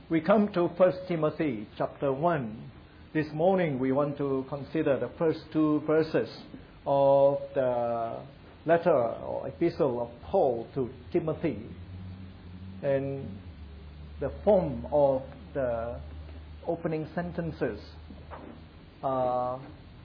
We come to 1 Timothy chapter 1. This morning we want to consider the first two verses of the letter or epistle of Paul to Timothy. And the form of the opening sentences are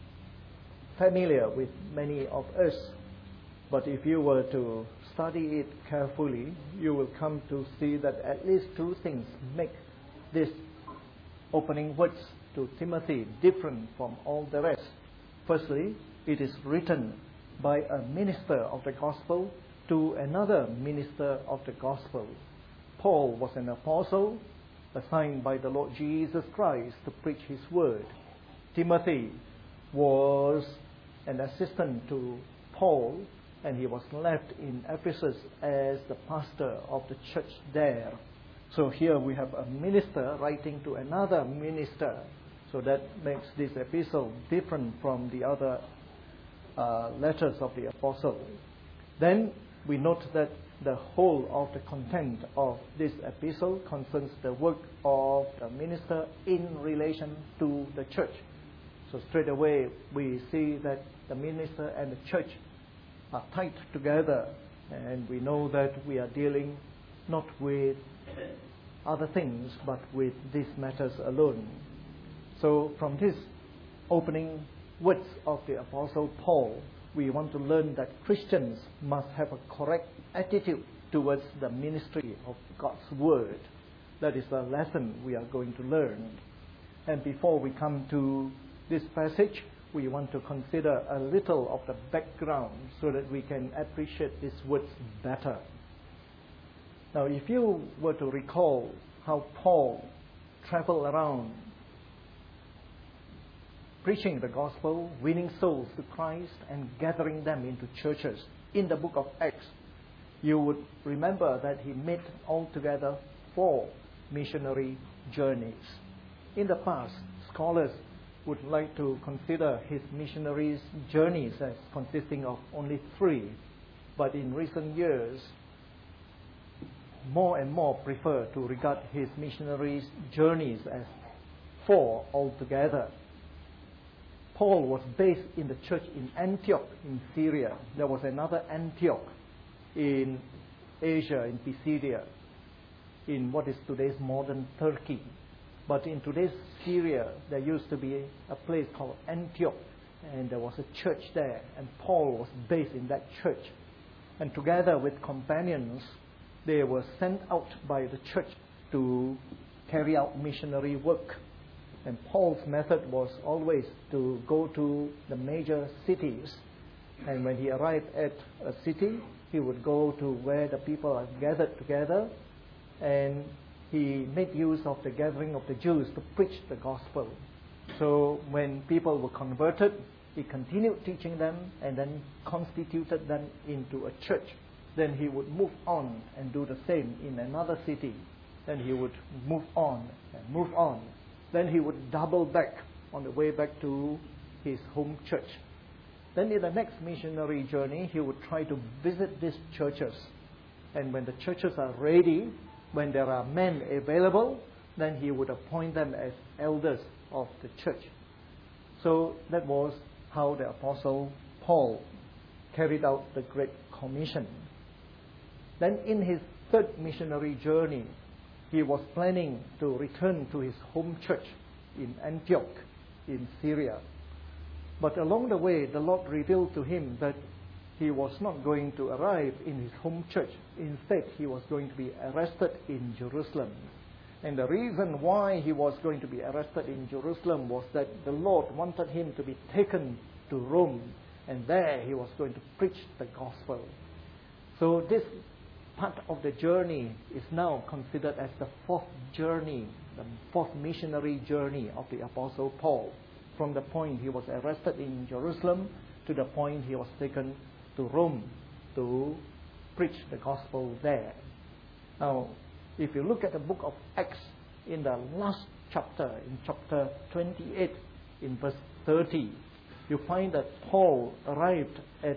familiar with many of us. But if you were to study it carefully, you will come to see that at least two things make this opening words to Timothy different from all the rest. Firstly, it is written by a minister of the gospel to another minister of the gospel. Paul was an apostle assigned by the Lord Jesus Christ to preach his word. Timothy was an assistant to Paul, and he was left in Ephesus as the pastor of the church there. So here we have a minister writing to another minister. So that makes this epistle different from the other letters of the apostle. Then we note that the whole of the content of this epistle concerns the work of the minister in relation to the church. So straight away we see that the minister and the church are tied together, and we know that we are dealing not with other things but with these matters alone. So from this opening words of the Apostle Paul, we want to learn that Christians must have a correct attitude towards the ministry of God's word. That is the lesson we are going to learn. And before we come to this passage, we want to consider a little of the background so that we can appreciate these words better. Now, if you were to recall how Paul traveled around preaching the gospel, winning souls to Christ, and gathering them into churches in the book of Acts, you would remember that he made altogether 4 missionary journeys. In the past, scholars would like to consider his missionaries' journeys as consisting of only 3. But in recent years, more and more prefer to regard his missionaries' journeys as 4 altogether. Paul was based in the church in Antioch in Syria. There was another Antioch in Asia, in Pisidia, in what is today's modern Turkey. But in today's Syria, there used to be a place called Antioch, and there was a church there, and Paul was based in that church. And together with companions, they were sent out by the church to carry out missionary work. And Paul's method was always to go to the major cities, and when he arrived at a city, he would go to where the people are gathered together, and he made use of the gathering of the Jews to preach the gospel. So when people were converted, he continued teaching them and then constituted them into a church. Then he would move on and do the same in another city. Then he would move on and move on. Then he would double back on the way back to his home church. Then in the next missionary journey, he would try to visit these churches. And when the churches are ready, when there are men available, then he would appoint them as elders of the church. So that was how the Apostle Paul carried out the Great Commission. Then in his 3rd missionary journey, he was planning to return to his home church in Antioch in Syria. But along the way, the Lord revealed to him that he was not going to arrive in his home church. Instead, he was going to be arrested in Jerusalem. And the reason why he was going to be arrested in Jerusalem was that the Lord wanted him to be taken to Rome, and there he was going to preach the gospel. So this part of the journey is now considered as the 4th journey, the 4th missionary journey of the Apostle Paul, from the point he was arrested in Jerusalem to the point he was taken to Rome to preach the gospel there. Now, if you look at the book of Acts, in the last chapter, in chapter 28, in verse 30, you find that Paul arrived at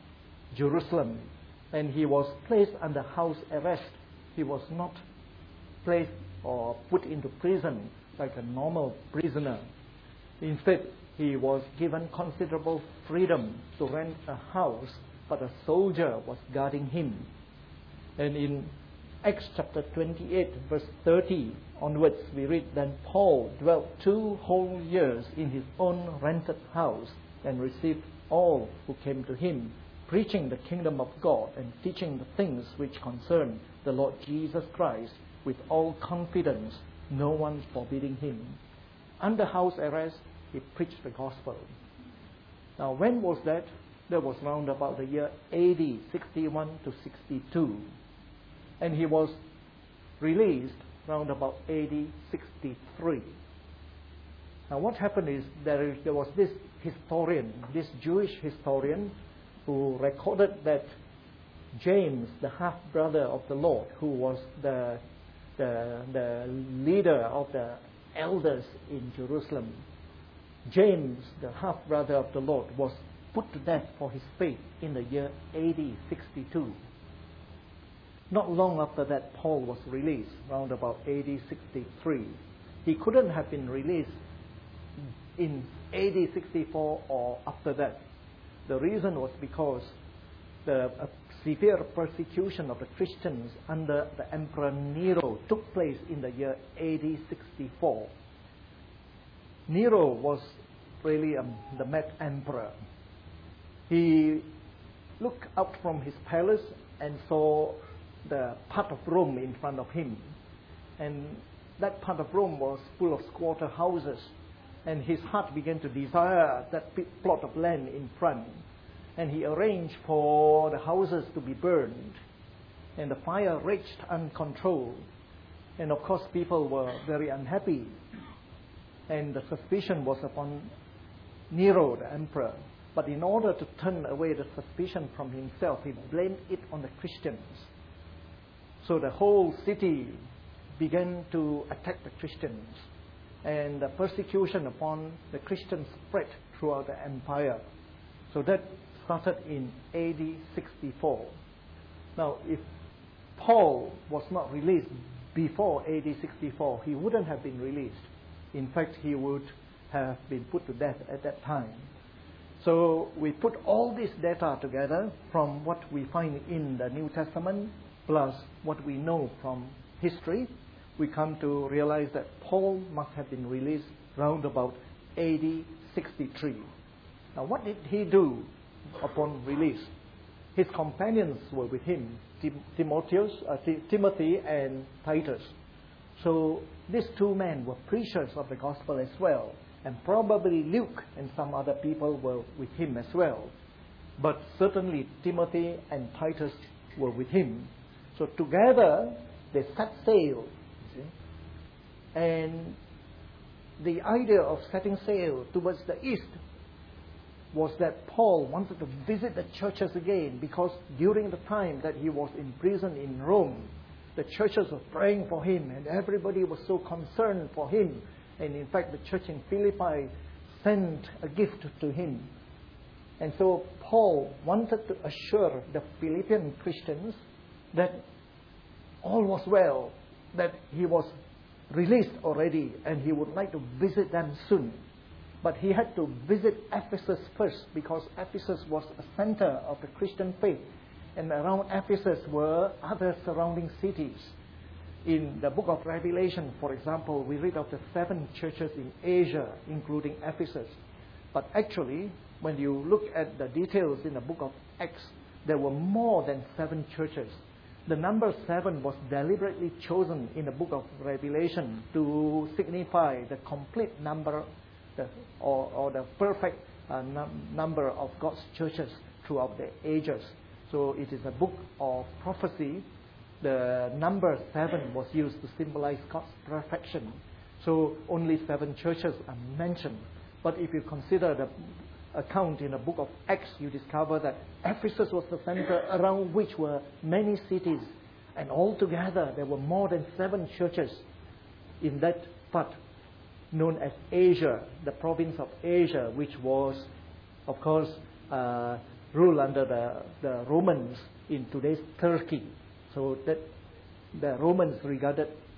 Jerusalem and he was placed under house arrest. He was not placed or put into prison like a normal prisoner. Instead, he was given considerable freedom to rent a house, but a soldier was guarding him. And in Acts chapter 28, verse 30 onwards, we read, "Then Paul dwelt 2 whole years in his own rented house and received all who came to him, preaching the kingdom of God and teaching the things which concern the Lord Jesus Christ with all confidence, no one forbidding him." Under house arrest, he preached the gospel. Now, when was that? That was round about the year AD 61 to 62. And he was released round about AD 63. Now, what happened is there was this historian, this Jewish historian, who recorded that James, the half-brother of the Lord, who was the leader of the elders in Jerusalem, James, the half-brother of the Lord, was put to death for his faith in the year AD 62. Not long after that, Paul was released, round about AD 63. He couldn't have been released in AD 64 or after that. The reason was because the severe persecution of the Christians under the Emperor Nero took place in the year AD 64. Nero was really the mad emperor. He looked out from his palace and saw the part of Rome in front of him. And that part of Rome was full of squatter houses. And his heart began to desire that plot of land in front. And he arranged for the houses to be burned. And the fire raged uncontrolled. And of course, people were very unhappy. And the suspicion was upon Nero, the emperor. But in order to turn away the suspicion from himself, he blamed it on the Christians. So the whole city began to attack the Christians. And the persecution upon the Christians spread throughout the empire. So that started in AD 64. Now, if Paul was not released before AD 64, he wouldn't have been released. In fact, he would have been put to death at that time. So we put all this data together from what we find in the New Testament plus what we know from history. We come to realize that Paul must have been released round about AD 63. Now, what did he do upon release? His companions were with him, Timothy and Titus. So these 2 men were preachers of the gospel as well. And probably Luke and some other people were with him as well. But certainly Timothy and Titus were with him. So together they set sail. And the idea of setting sail towards the east was that Paul wanted to visit the churches again, because during the time that he was in prison in Rome, the churches were praying for him and everybody was so concerned for him. And in fact, the church in Philippi sent a gift to him. And so Paul wanted to assure the Philippian Christians that all was well, that he was released already and he would like to visit them soon. But he had to visit Ephesus first, because Ephesus was a center of the Christian faith. And around Ephesus were other surrounding cities. In the book of Revelation, for example, we read of the 7 churches in Asia, including Ephesus. But actually, when you look at the details in the book of Acts, there were more than 7 churches. The number 7 was deliberately chosen in the book of Revelation to signify the complete number or the perfect number of God's churches throughout the ages. So it is a book of prophecy. The number 7 was used to symbolize God's perfection. So only 7 churches are mentioned. But if you consider the account in the book of Acts, you discover that Ephesus was the center around which were many cities. And altogether, there were more than 7 churches in that part known as Asia, the province of Asia, which was, of course, ruled under the Romans in today's Turkey. So that the Romans regarded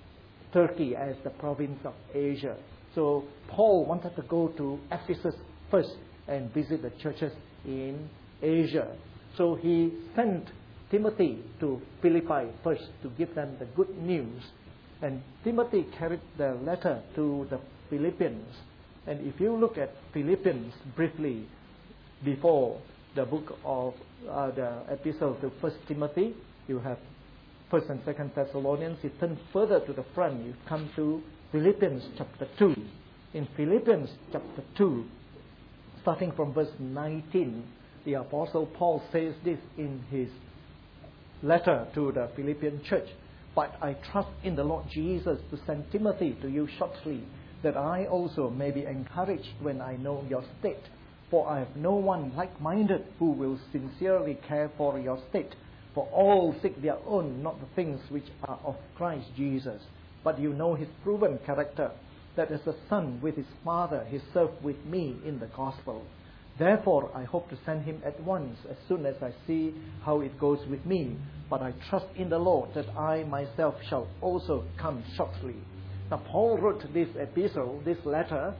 Turkey as the province of Asia. So Paul wanted to go to Ephesus first and visit the churches in Asia. So he sent Timothy to Philippi first to give them the good news. And Timothy carried the letter to the Philippians. And if you look at Philippians briefly before the book of the epistle to 1 Timothy, you have 1 and 2 Thessalonians. You turn further to the front, you come to Philippians chapter 2. In Philippians chapter 2, starting from verse 19, the Apostle Paul says this in his letter to the Philippian church. But I trust in the Lord Jesus to send Timothy to you shortly, that I also may be encouraged when I know your state. For I have no one like-minded who will sincerely care for your state. For all seek their own, not the things which are of Christ Jesus. But you know his proven character, that as a son with his father, he served with me in the gospel. Therefore, I hope to send him at once, as soon as I see how it goes with me. But I trust in the Lord that I myself shall also come shortly. Now, Paul wrote this epistle, this letter,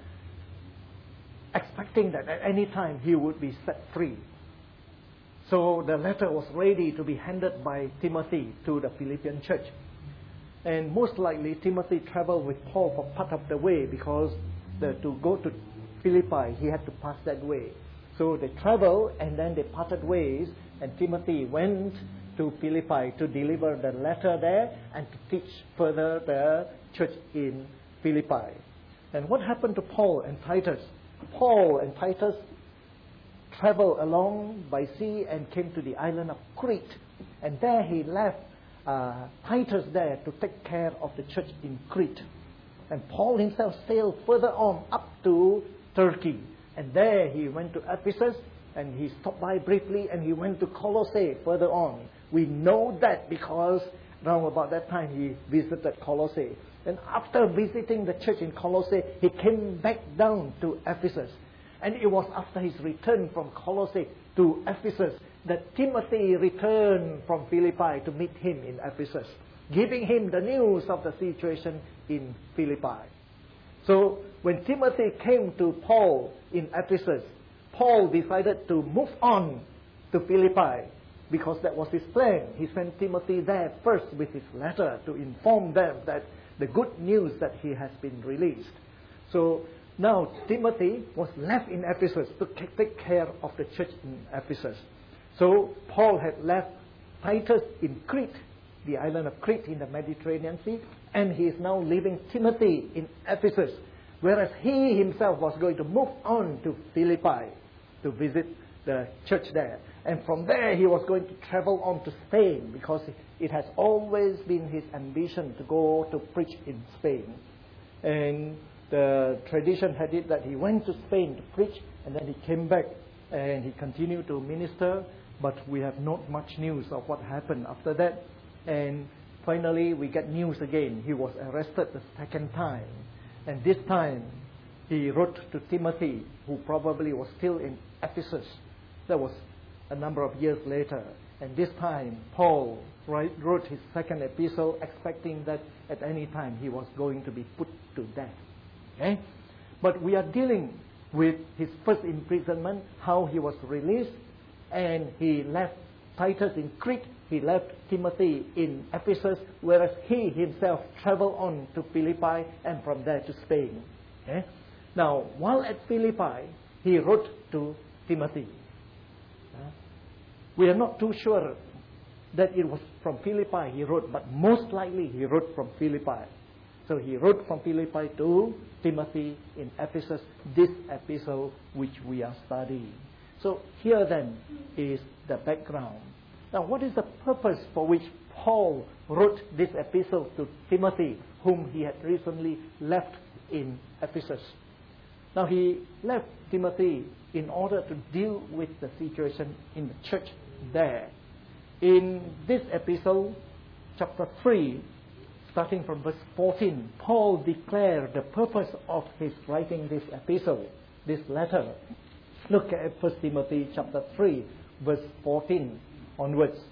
expecting that at any time he would be set free. So the letter was ready to be handed by Timothy to the Philippian church. And most likely Timothy traveled with Paul for part of the way, because to go to Philippi he had to pass that way. So they traveled and then they parted ways, and Timothy went to Philippi to deliver the letter there and to teach further the church in Philippi. And what happened to Paul and Titus? Paul and Titus traveled along by sea and came to the island of Crete. And there he left Titus there to take care of the church in Crete. And Paul himself sailed further on up to Turkey. And there he went to Ephesus, and he stopped by briefly, and he went to Colossae further on. We know that because around about that time he visited Colossae. And after visiting the church in Colossae, he came back down to Ephesus. And it was after his return from Colossae to Ephesus that Timothy returned from Philippi to meet him in Ephesus, giving him the news of the situation in Philippi. So when Timothy came to Paul in Ephesus, Paul decided to move on to Philippi, because that was his plan. He sent Timothy there first with his letter to inform them that the good news that he has been released. So now Timothy was left in Ephesus to take care of the church in Ephesus. So Paul had left Titus in Crete, the island of Crete in the Mediterranean Sea, and he is now leaving Timothy in Ephesus, whereas he himself was going to move on to Philippi to visit the church there. And from there he was going to travel on to Spain, because it has always been his ambition to go to preach in Spain. And the tradition had it that he went to Spain to preach, and then he came back and he continued to minister, but we have not much news of what happened after that. And finally we get news again. He was arrested the second time, and this time he wrote to Timothy, who probably was still in Ephesus. That was a number of years later. And this time Paul wrote his second epistle, expecting that at any time he was going to be put to death. Okay? But we are dealing with his first imprisonment, how he was released, and he left Titus in Crete, he left Timothy in Ephesus, whereas he himself traveled on to Philippi and from there to Spain. Okay? Now, while at Philippi, he wrote to Timothy. We are not too sure that it was from Philippi he wrote, but most likely he wrote from Philippi. So he wrote from Philippi to Timothy in Ephesus, this epistle which we are studying. So here then is the background. Now, what is the purpose for which Paul wrote this epistle to Timothy, whom he had recently left in Ephesus? Now, he left Timothy in order to deal with the situation in the church there. In this epistle, chapter 3, starting from verse 14, Paul declared the purpose of his writing this epistle, this letter. Look at 1 Timothy chapter 3, verse 14 onwards.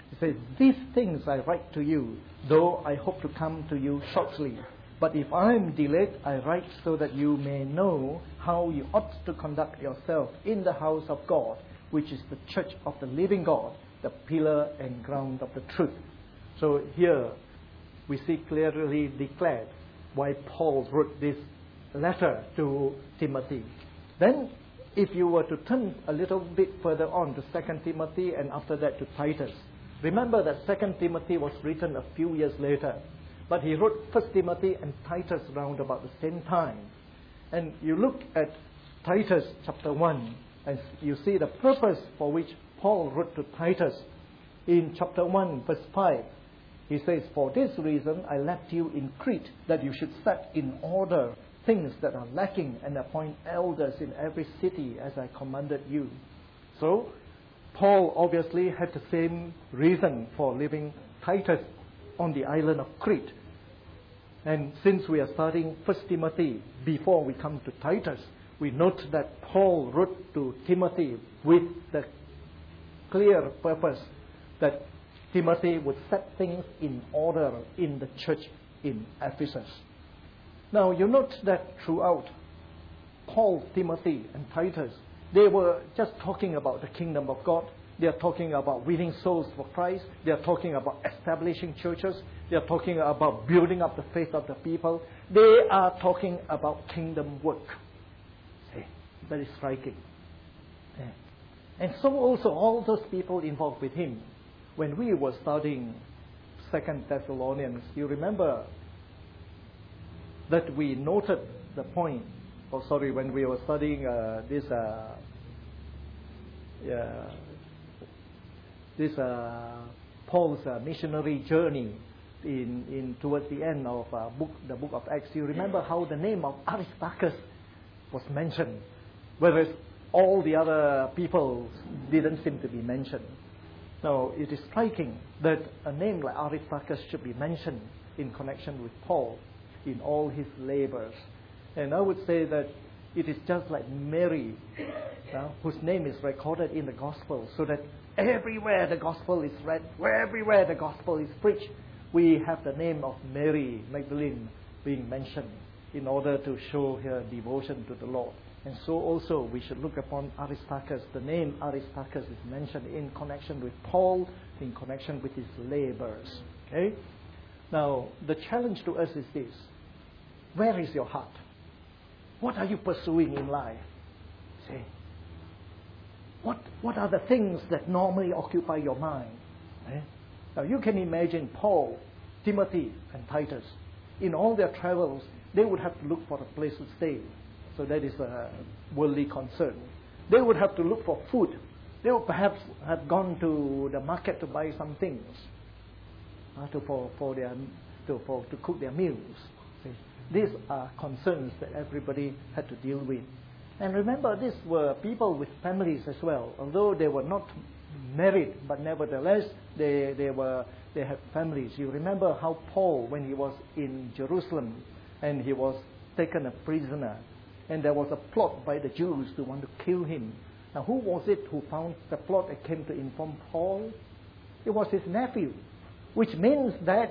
He says, "These things I write to you, though I hope to come to you shortly. But if I am delayed, I write so that you may know how you ought to conduct yourself in the house of God, which is the church of the living God, the pillar and ground of the truth." So here we see clearly declared why Paul wrote this letter to Timothy. Then, if you were to turn a little bit further on to 2 Timothy and after that to Titus, remember that 2 Timothy was written a few years later, but he wrote 1 Timothy and Titus around about the same time. And you look at Titus chapter 1, and you see the purpose for which Paul wrote to Titus. In chapter 1, verse 5, he says, "For this reason I left you in Crete, that you should set in order things that are lacking and appoint elders in every city as I commanded you." So, Paul obviously had the same reason for leaving Titus on the island of Crete. And since we are studying 1 Timothy, before we come to Titus, we note that Paul wrote to Timothy with the clear purpose that Timothy would set things in order in the church in Ephesus. Now, you note that throughout Paul, Timothy, and Titus, they were just talking about the kingdom of God. They are talking about winning souls for Christ. They are talking about establishing churches. They are talking about building up the faith of the people. They are talking about kingdom work. Very striking. And so also all those people involved with him. When we were studying 2 Thessalonians, you remember that we noted the point. When we were studying Paul's missionary journey in towards the end of the book of Acts, you remember how the name of Aristarchus was mentioned, whereas all the other people didn't seem to be mentioned. Now, it is striking that a name like Aristarchus should be mentioned in connection with Paul in all his labors. And I would say that it is just like Mary, whose name is recorded in the Gospel, so that everywhere the Gospel is read, everywhere the Gospel is preached, we have the name of Mary Magdalene being mentioned in order to show her devotion to the Lord. And so also we should look upon Aristarchus. The name Aristarchus is mentioned in connection with Paul, in connection with his labors. Okay? Now, the challenge to us is this. Where is your heart? What are you pursuing in life? See? What are the things that normally occupy your mind? Now, you can imagine Paul, Timothy, and Titus. In all their travels, they would have to look for a place to stay. So that is a worldly concern. They would have to look for food. They would perhaps have gone to the market to buy some things to cook their meals. See? These are concerns that everybody had to deal with. And remember, these were people with families as well. Although they were not married, but nevertheless they had families. You remember how Paul, when he was in Jerusalem and he was taken a prisoner, and there was a plot by the Jews to want to kill him. Now, who was it who found the plot and came to inform Paul? It was his nephew, which means that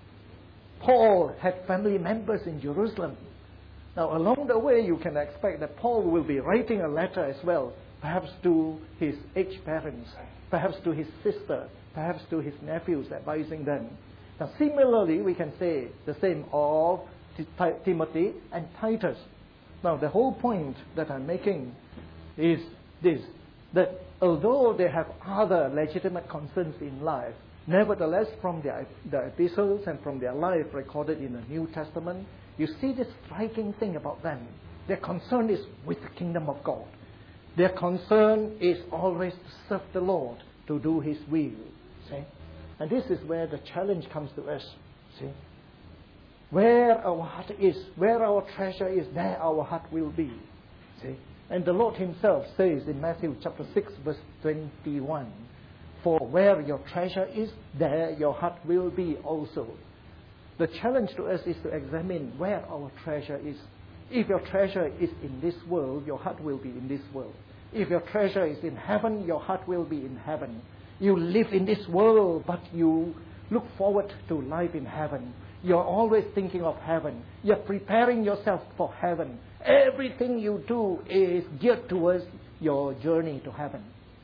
Paul had family members in Jerusalem. Now, along the way, you can expect that Paul will be writing a letter as well, perhaps to his aged parents, perhaps to his sister, perhaps to his nephews, advising them. Now, similarly, we can say the same of Timothy and Titus. Now, the whole point that I'm making is this, that although they have other legitimate concerns in life, nevertheless, from the epistles and from their life recorded in the New Testament, you see this striking thing about them. Their concern is with the kingdom of God. Their concern is always to serve the Lord, to do His will. See? And this is where the challenge comes to us. See? Where our heart is, where our treasure is, there our heart will be. See? And the Lord Himself says in Matthew chapter 6, verse 21, "For where your treasure is, there your heart will be also." The challenge to us is to examine where our treasure is. If your treasure is in this world, your heart will be in this world. If your treasure is in heaven, your heart will be in heaven. You live in this world, but you look forward to life in heaven. You're always thinking of heaven. You're preparing yourself for heaven. Everything you do is geared towards your journey to heaven.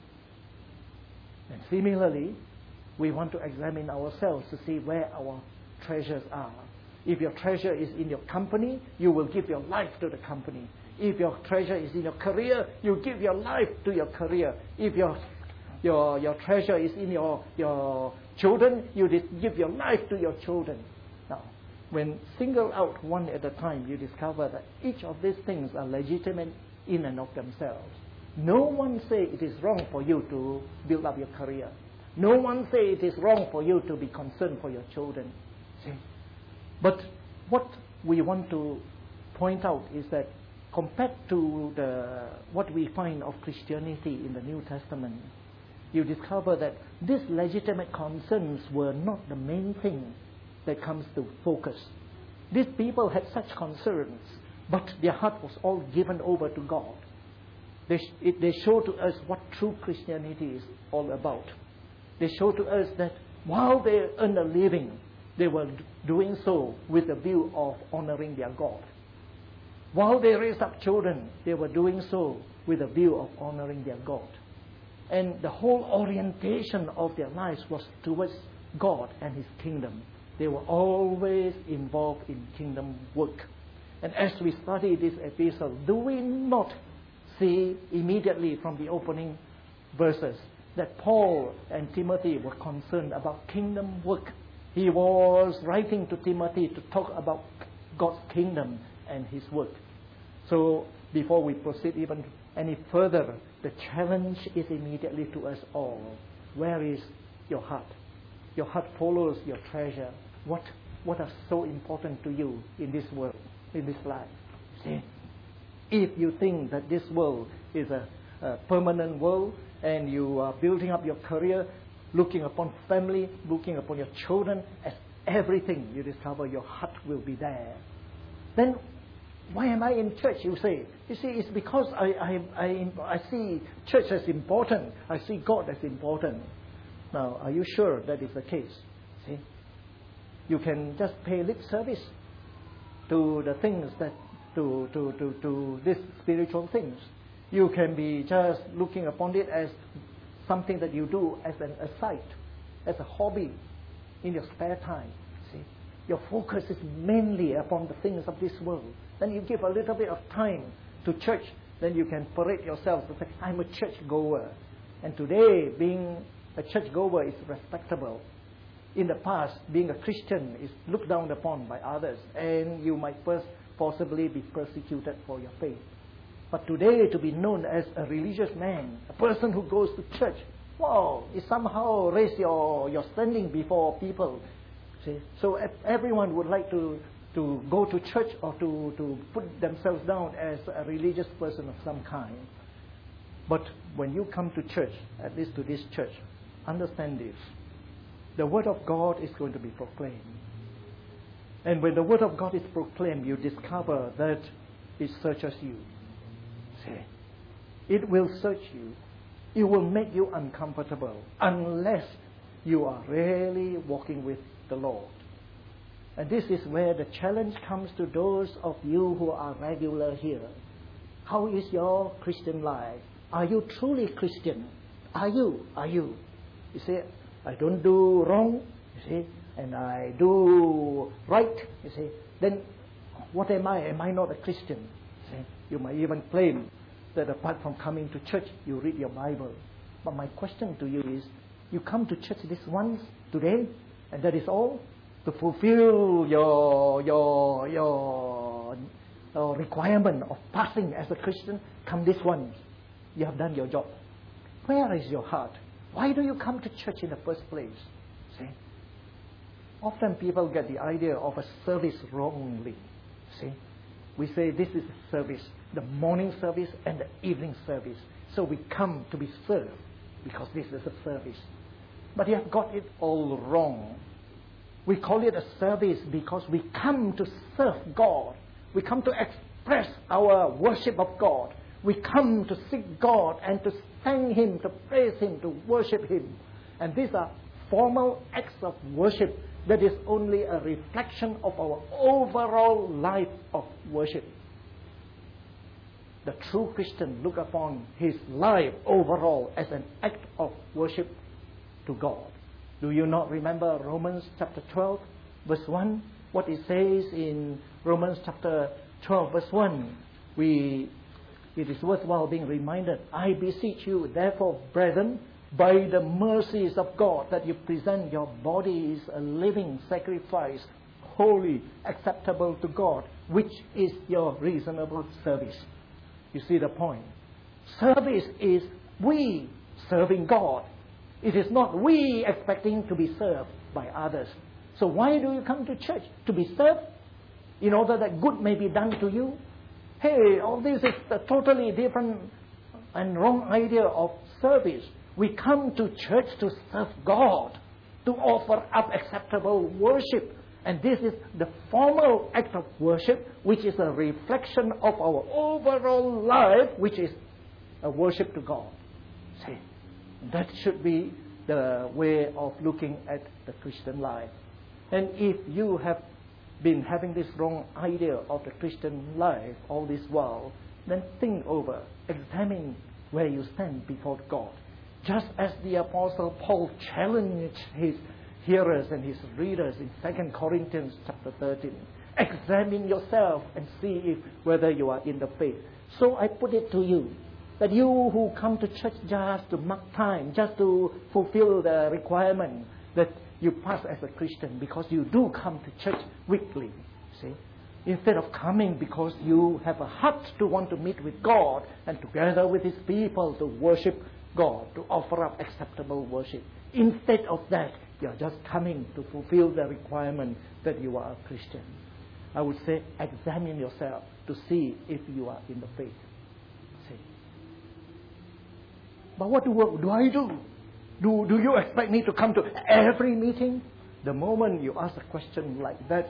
And similarly, we want to examine ourselves to see where our treasures are. If your treasure is in your company, you will give your life to the company. If your treasure is in your career, you give your life to your career. If your treasure is in your children, you give your life to your children. Now, when single out one at a time, you discover that each of these things are legitimate in and of themselves. No one say it is wrong for you to build up your career. No one say it is wrong for you to be concerned for your children. See? But what we want to point out is that compared to what we find of Christianity in the New Testament, you discover that these legitimate concerns were not the main thing that comes to focus. These people had such concerns, but their heart was all given over to God. They show to us what true Christianity is all about. They show to us that while they earn a living, they were doing so with the view of honoring their God. While they raised up children, they were doing so with a view of honoring their God. And the whole orientation of their lives was towards God and His kingdom. They were always involved in kingdom work. And as we study this epistle, do we not see immediately from the opening verses that Paul and Timothy were concerned about kingdom work? He was writing to Timothy to talk about God's kingdom and His work. So before we proceed even any further, the challenge is immediately to us all. Where is your heart? Your heart follows your treasure. What are so important to you in this world, in this life? See, if you think that this world is a permanent world and you are building up your career, looking upon family, looking upon your children as everything, you discover your heart will be there. Then why am I in church, you say? You see, it's because I see church as important. I see God as important. Now, are you sure that is the case? See? You can just pay lip service to the things that, to these spiritual things. You can be just looking upon it as something that you do as an aside, as a hobby in your spare time. See? Your focus is mainly upon the things of this world. Then you give a little bit of time to church, then you can parade yourself to say, I'm a church goer. And today, being a church goer is respectable. In the past, being a Christian is looked down upon by others, and you might possibly be persecuted for your faith. But today, to be known as a religious man, a person who goes to church, wow, it somehow raise your standing before people. See? So everyone would like to go to church or to put themselves down as a religious person of some kind. But when you come to church, at least to this church, understand this. The Word of God is going to be proclaimed. And when the Word of God is proclaimed, you discover that it searches you. See? It will search you. It will make you uncomfortable unless you are really walking with the Lord. And this is where the challenge comes to those of you who are regular here. How is your Christian life? Are you truly Christian? Are you? You see, I don't do wrong, you see, and I do right, you see. Then what am I? Am I not a Christian? See? You might even claim that apart from coming to church, you read your Bible. But my question to you is, you come to church this once today, and that is all? To fulfill your requirement of passing as a Christian, come this once. You have done your job. Where is your heart? Why do you come to church in the first place? See? Often people get the idea of a service wrongly. See? We say this is a service, the morning service and the evening service. So we come to be served because this is a service. But you have got it all wrong. We call it a service because we come to serve God. We come to express our worship of God. We come to seek God and to thank Him, to praise Him, to worship Him. And these are formal acts of worship that is only a reflection of our overall life of worship. The true Christian look upon his life overall as an act of worship to God. Do you not remember Romans chapter 12, verse 1? What it says in Romans chapter 12, verse 1. It is worthwhile being reminded. I beseech you, therefore, brethren, by the mercies of God, that you present your bodies a living sacrifice, holy, acceptable to God, which is your reasonable service. You see the point? Service is we serving God. It is not we expecting to be served by others. So why do you come to church? To be served? In order that good may be done to you? Hey, all this is a totally different and wrong idea of service. We come to church to serve God, to offer up acceptable worship. And this is the formal act of worship, which is a reflection of our overall life, which is a worship to God. See, that should be the way of looking at the Christian life. And if you have been having this wrong idea of the Christian life all this while, then think over, examine where you stand before God. Just as the Apostle Paul challenged his hearers and his readers in 2 Corinthians chapter 13. Examine yourself and see whether you are in the faith. So I put it to you, that you who come to church just to mark time, just to fulfill the requirement that you pass as a Christian, because you do come to church weekly, see? Instead of coming because you have a heart to want to meet with God and together with His people to worship God, to offer up acceptable worship. Instead of that, you are just coming to fulfill the requirement that you are a Christian. I would say examine yourself to see if you are in the faith. See? But what do I do? Do you expect me to come to every meeting? The moment you ask a question like that,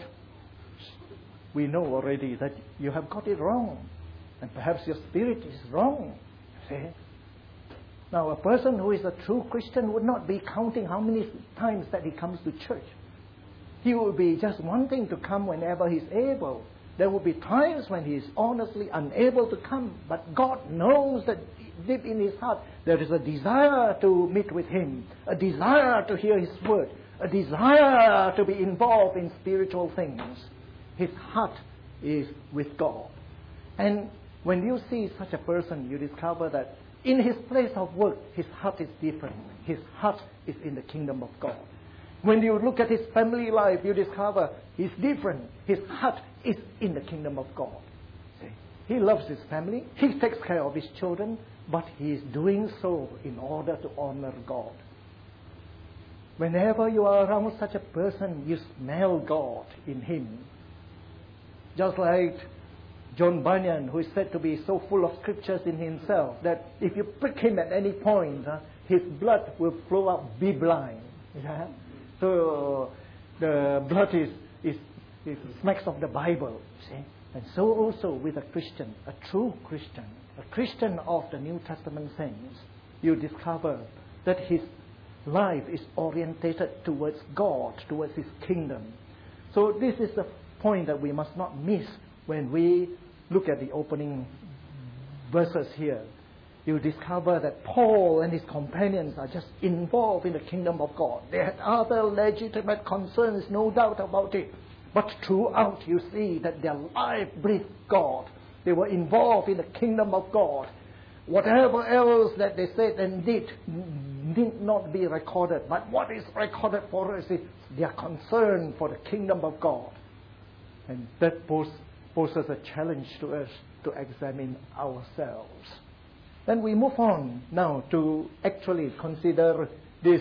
we know already that you have got it wrong. And perhaps your spirit is wrong. See? Now, a person who is a true Christian would not be counting how many times that he comes to church. He will be just wanting to come whenever he's able. There will be times when he is honestly unable to come, but God knows that deep in his heart there is a desire to meet with Him, a desire to hear His word, a desire to be involved in spiritual things. His heart is with God. And when you see such a person, you discover that in his place of work, his heart is different. His heart is in the kingdom of God. When you look at his family life, you discover he's different. His heart is in the kingdom of God. See? He loves his family. He takes care of his children. But he is doing so in order to honor God. Whenever you are around such a person, you smell God in him. Just like John Bunyan, who is said to be so full of scriptures in himself that if you prick him at any point, his blood will flow up, be blind. Yeah? So the blood is smacks of the Bible. See? And so also with a Christian, a true Christian, a Christian of the New Testament saints, you discover that his life is orientated towards God, towards His kingdom. So this is the point that we must not miss when we look at the opening verses here. You discover that Paul and his companions are just involved in the kingdom of God. They had other legitimate concerns, no doubt about it. But throughout you see that their life breathed God. They were involved in the kingdom of God. Whatever else that they said and did need not be recorded. But what is recorded for us is their concern for the kingdom of God. And that poses a challenge to us to examine ourselves. Then we move on now to actually consider these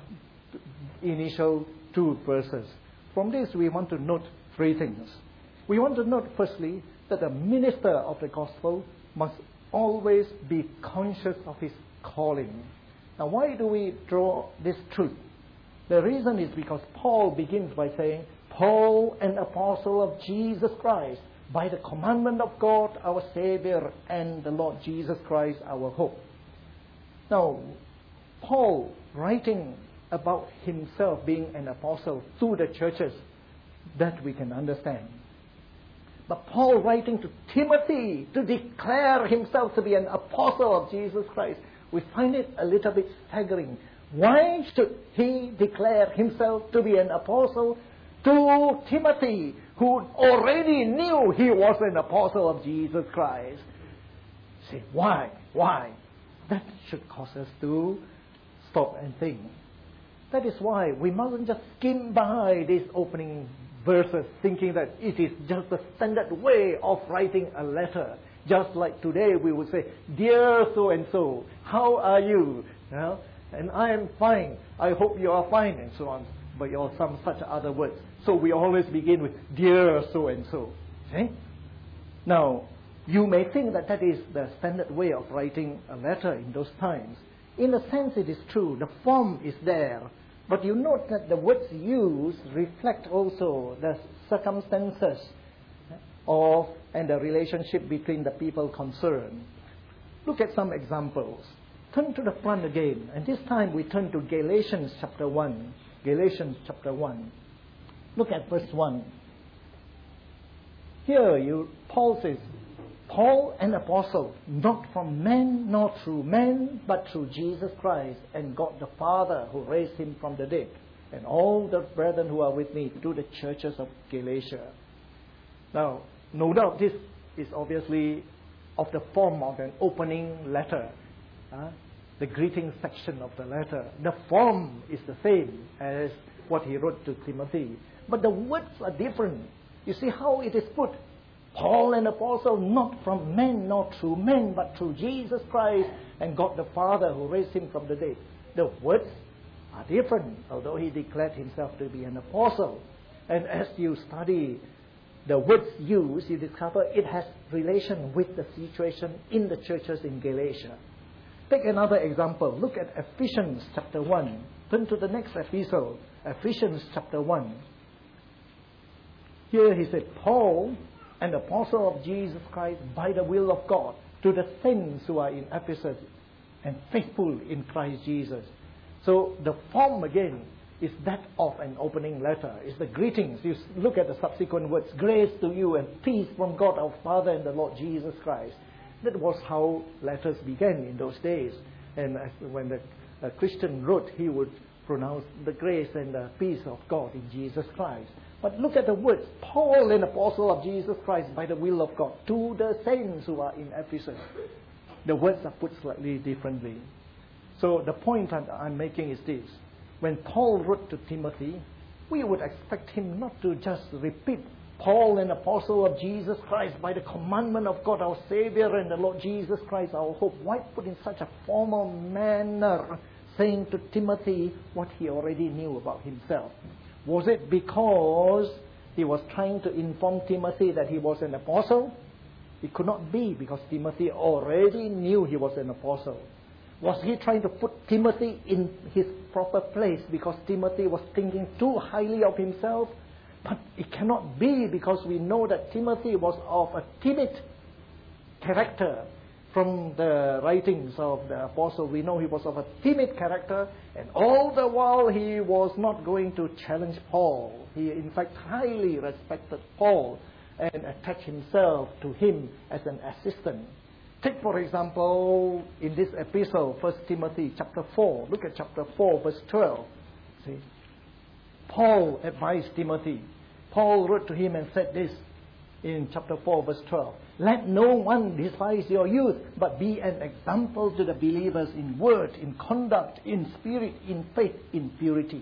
initial 2 verses. From this we want to note 3 things. We want to note firstly that a minister of the gospel must always be conscious of his calling. Now, why do we draw this truth? The reason is because Paul begins by saying, Paul, an apostle of Jesus Christ, by the commandment of God our Savior and the Lord Jesus Christ our hope. Now, Paul, writing about himself being an apostle to the churches that we can understand. But Paul writing to Timothy to declare himself to be an apostle of Jesus Christ, we find it a little bit staggering. Why should he declare himself to be an apostle to Timothy, who already knew he was an apostle of Jesus Christ? Say, why? Why? That should cause us to stop and think. That is why we mustn't just skim by these opening verses thinking that it is just the standard way of writing a letter. Just like today we would say, "Dear so-and-so, how are you?" And I am fine. I hope you are fine, and so on. But or some such other words. So we always begin with, "Dear so-and-so." Okay? Now, you may think that that is the standard way of writing a letter in those times. In a sense, it is true. The form is there. But you note that the words used reflect also the circumstances of and the relationship between the people concerned. Look at some examples. Turn to the front again. And this time we turn to Galatians chapter 1. Galatians chapter 1. Look at verse 1. Here Paul says, "Paul, an apostle, not from men nor through men, but through Jesus Christ and God the Father who raised him from the dead, and all the brethren who are with me, to the churches of Galatia." Now, no doubt this is obviously of the form of an opening letter, the greeting section of the letter. The form is the same as what he wrote to Timothy, but the words are different. You see how it is put? "Paul, an apostle, not from men nor through men, but through Jesus Christ and God the Father who raised him from the dead." The words are different, although he declared himself to be an apostle. And as you study the words used, you discover it has relation with the situation in the churches in Galatia. Take another example. Look at Ephesians chapter 1. Turn to the next epistle, Ephesians chapter 1. Here he said, "Paul, an apostle of Jesus Christ by the will of God, to the saints who are in Ephesus and faithful in Christ Jesus." So the form again is that of an opening letter. It's the greetings. You look at the subsequent words, "Grace to you and peace from God our Father and the Lord Jesus Christ." That was how letters began in those days. And when a Christian wrote, he would pronounce the grace and the peace of God in Jesus Christ. But look at the words, "Paul, an apostle of Jesus Christ by the will of God, to the saints who are in Ephesus." The words are put slightly differently. So the point I'm making is this. When Paul wrote to Timothy, we would expect him not to just repeat, "Paul, an apostle of Jesus Christ by the commandment of God our Savior and the Lord Jesus Christ our hope." Why put in such a formal manner, saying to Timothy what he already knew about himself? Was it because he was trying to inform Timothy that he was an apostle? It could not be, because Timothy already knew he was an apostle. Was he trying to put Timothy in his proper place because Timothy was thinking too highly of himself? But it cannot be, because we know that Timothy was of a timid character. From the writings of the apostle, we know he was of a timid character, and all the while he was not going to challenge Paul. He, in fact, highly respected Paul and attached himself to him as an assistant. Take, for example, in this epistle, 1 Timothy chapter 4. Look at chapter 4, verse 12. See, Paul advised Timothy. Paul wrote to him and said this in chapter 4, verse 12. "Let no one despise your youth, but be an example to the believers in word, in conduct, in spirit, in faith, in purity."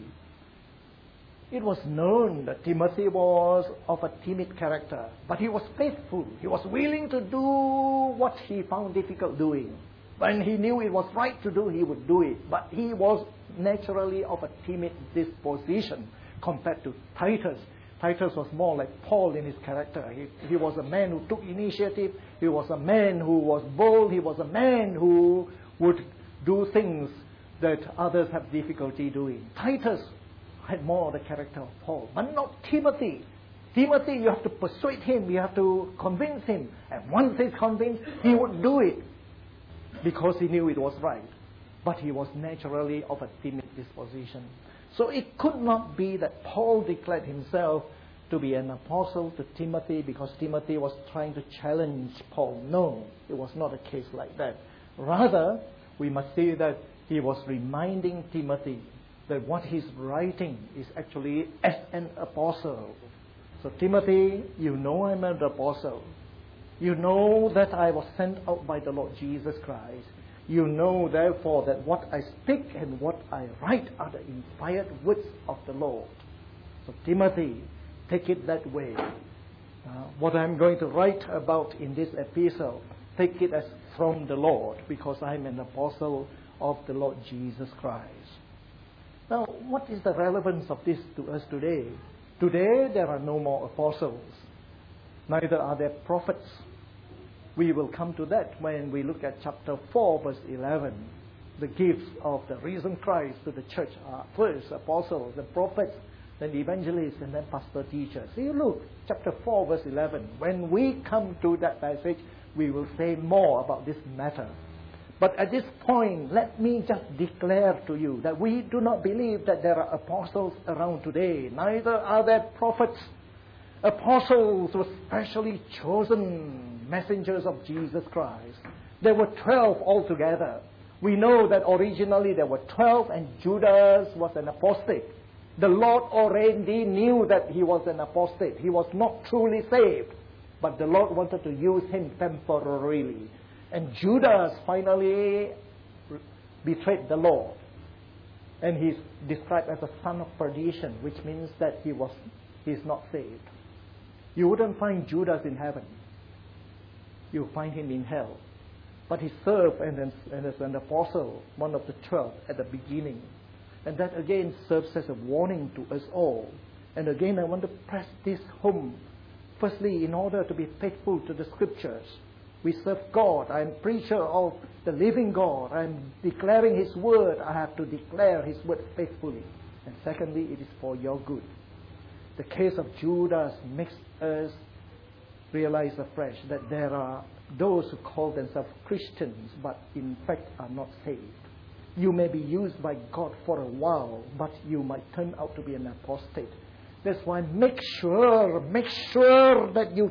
It was known that Timothy was of a timid character, but he was faithful. He was willing to do what he found difficult doing. When he knew it was right to do, he would do it. But he was naturally of a timid disposition compared to Titus. Titus was more like Paul in his character. He was a man who took initiative. He was a man who was bold. He was a man who would do things that others have difficulty doing. Titus had more the character of Paul, but not Timothy. Timothy, you have to persuade him. You have to convince him. And once he's convinced, he would do it because he knew it was right. but he was naturally of a timid disposition. So it could not be that Paul declared himself to be an apostle to Timothy because Timothy was trying to challenge Paul. No, it was not a case like that. Rather, we must see that he was reminding Timothy that what he's writing is actually as an apostle. So Timothy, you know I'm an apostle. You know that I was sent out by the Lord Jesus Christ. You know, therefore, that what I speak and what I write are the inspired words of the Lord. So Timothy, take it that way. What I'm going to write about in this epistle, take it as from the Lord, because I'm an apostle of the Lord Jesus Christ. Now, what is the relevance of this to us today? Today, there are no more apostles. Neither are there prophets. We will come to that when we look at chapter 4, verse 11. The gifts of the risen Christ to the church are first apostles, then prophets, then evangelists, and then pastor teachers. See, look, chapter 4, verse 11. When we come to that passage, we will say more about this matter. But at this point, let me just declare to you that we do not believe that there are apostles around today. Neither are there prophets. Apostles were specially chosen messengers of Jesus Christ. There were 12 altogether. We know that originally there were 12 and Judas was an apostate. The Lord already knew that he was an apostate. He was not truly saved. But the Lord wanted to use him temporarily. And Judas finally betrayed the Lord. And he's described as a son of perdition, which means that he's not saved. You wouldn't find Judas in heaven. You'll find him in hell. But he served as an apostle, one of the 12 at the beginning. And that again serves as a warning to us all. And again, I want to press this home. Firstly, in order to be faithful to the Scriptures, we serve God. I'm preacher of the living God. I'm declaring His word. I have to declare His word faithfully. And secondly, it is for your good. The case of Judas makes us realize afresh that there are those who call themselves Christians, but in fact are not saved. You may be used by God for a while, but you might turn out to be an apostate. That's why make sure that you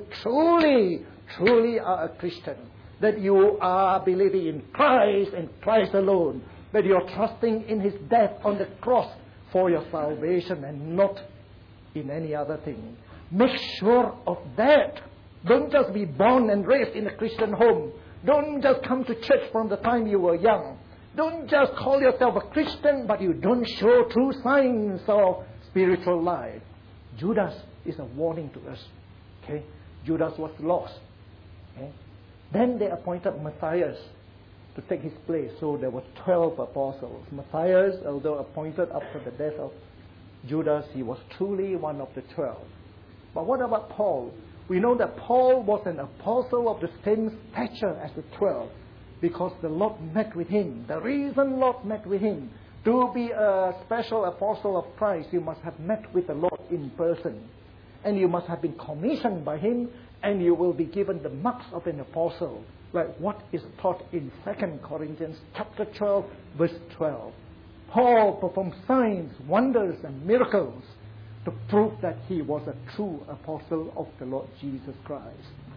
truly are a Christian. That you are believing in Christ and Christ alone. That you are trusting in His death on the cross for your salvation and not in any other thing. Make sure of that. Don't just be born and raised in a Christian home. Don't just come to church from the time you were young. Don't just call yourself a Christian, but you don't show true signs of spiritual life. Judas is a warning to us. Okay? Judas was lost. Okay? Then they appointed Matthias to take his place. So there were 12 apostles. Matthias, although appointed after the death of Judas, he was truly one of the 12. But what about Paul? We know that Paul was an apostle of the same stature as the 12 because the Lord met with him. The reason Lord met with him, to be a special apostle of Christ, you must have met with the Lord in person. And you must have been commissioned by Him, and you will be given the marks of an apostle, like what is taught in 2 Corinthians chapter 12, verse 12. Paul performed signs, wonders, and miracles to prove that he was a true apostle of the Lord Jesus Christ.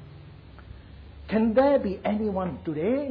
Can there be anyone today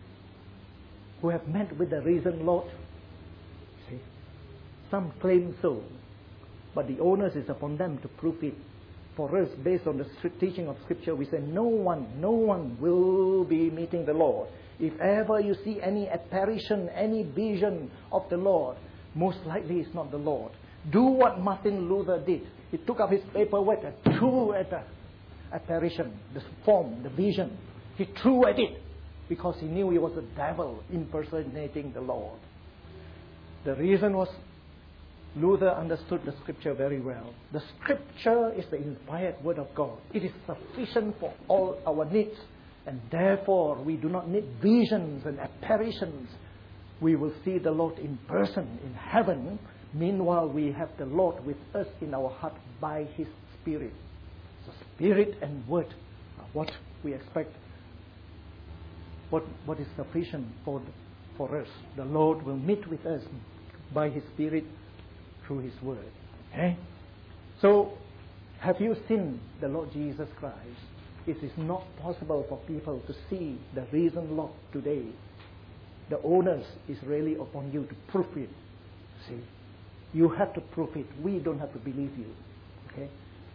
who have met with the risen Lord? See, some claim so, but the onus is upon them to prove it. For us, based on the teaching of Scripture, we say no one will be meeting the Lord. If ever you see any apparition, any vision of the Lord, most likely it's not the Lord. Do what Martin Luther did. He took up his paperweight and threw at the apparition, the form, the vision. He threw at it because he knew he was the devil impersonating the Lord. The reason was Luther understood the Scripture very well. The Scripture is the inspired Word of God. It is sufficient for all our needs. And therefore, we do not need visions and apparitions. We will see the Lord in person in heaven. Meanwhile, we have the Lord with us in our heart by His Spirit. So Spirit and Word are what we expect. What is sufficient for for us. The Lord will meet with us by His Spirit through His Word. Okay? So, have you seen the Lord Jesus Christ? It is not possible for people to see the risen Lord today. The onus is really upon you to prove it. See? You have to prove it. We don't have to believe you. Okay?